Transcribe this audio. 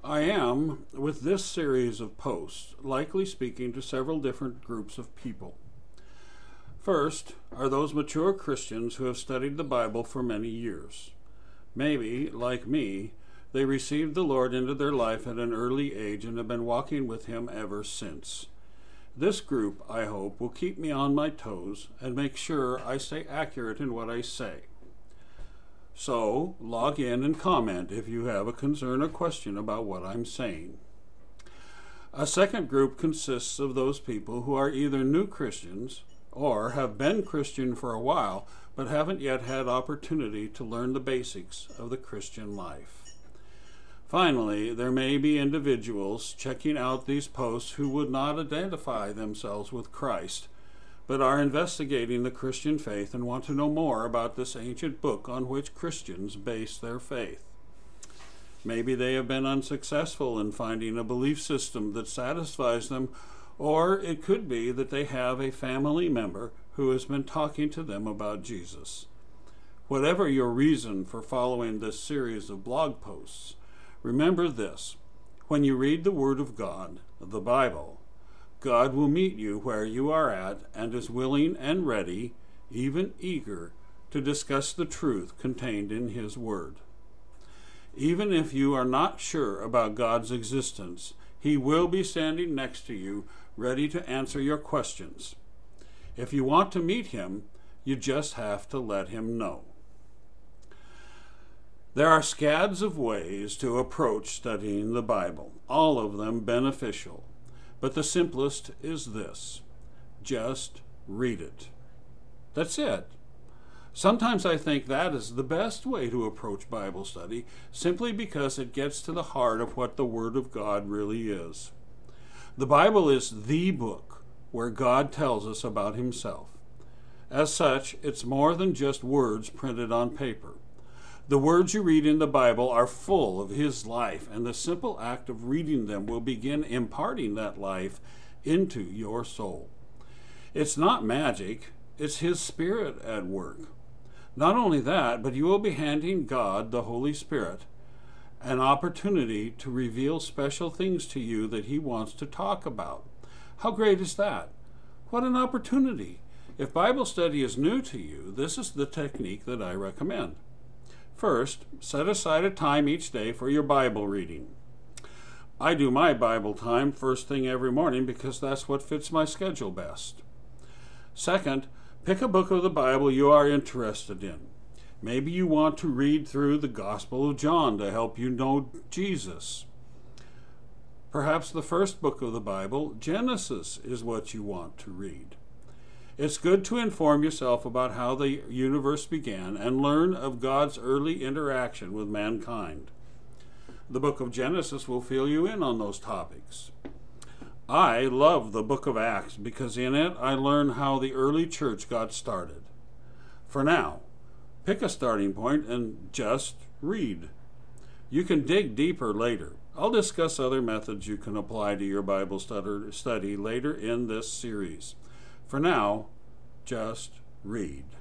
I am, with this series of posts, likely speaking to several different groups of people. First are those mature Christians who have studied the Bible for many years. Maybe, like me, they received the Lord into their life at an early age and have been walking with Him ever since. This group, I hope, will keep me on my toes and make sure I stay accurate in what I say. So, log in and comment if you have a concern or question about what I'm saying. A second group consists of those people who are either new Christians or have been Christian for a while but haven't yet had opportunity to learn the basics of the Christian life. Finally, there may be individuals checking out these posts who would not identify themselves with Christ, but are investigating the Christian faith and want to know more about this ancient book on which Christians base their faith. Maybe they have been unsuccessful in finding a belief system that satisfies them, or it could be that they have a family member who has been talking to them about Jesus. Whatever your reason for following this series of blog posts, remember this: when you read the Word of God, the Bible, God will meet you where you are at and is willing and ready, even eager, to discuss the truth contained in His Word. Even if you are not sure about God's existence, He will be standing next to you, ready to answer your questions. If you want to meet Him, you just have to let Him know. There are scads of ways to approach studying the Bible, all of them beneficial. But the simplest is this: just read it. That's it. Sometimes I think that is the best way to approach Bible study, simply because it gets to the heart of what the Word of God really is. The Bible is the book where God tells us about Himself. As such, it's more than just words printed on paper. The words you read in the Bible are full of His life, and the simple act of reading them will begin imparting that life into your soul. It's not magic, it's His Spirit at work. Not only that, but you will be handing God, the Holy Spirit, an opportunity to reveal special things to you that He wants to talk about. How great is that? What an opportunity! If Bible study is new to you, this is the technique that I recommend. First, set aside a time each day for your Bible reading. I do my Bible time first thing every morning because that's what fits my schedule best. Second, pick a book of the Bible you are interested in. Maybe you want to read through the Gospel of John to help you know Jesus. Perhaps the first book of the Bible, Genesis, is what you want to read. It's good to inform yourself about how the universe began and learn of God's early interaction with mankind. The book of Genesis will fill you in on those topics. I love the book of Acts because in it I learn how the early church got started. For now, pick a starting point and just read. You can dig deeper later. I'll discuss other methods you can apply to your Bible study later in this series. For now, just read.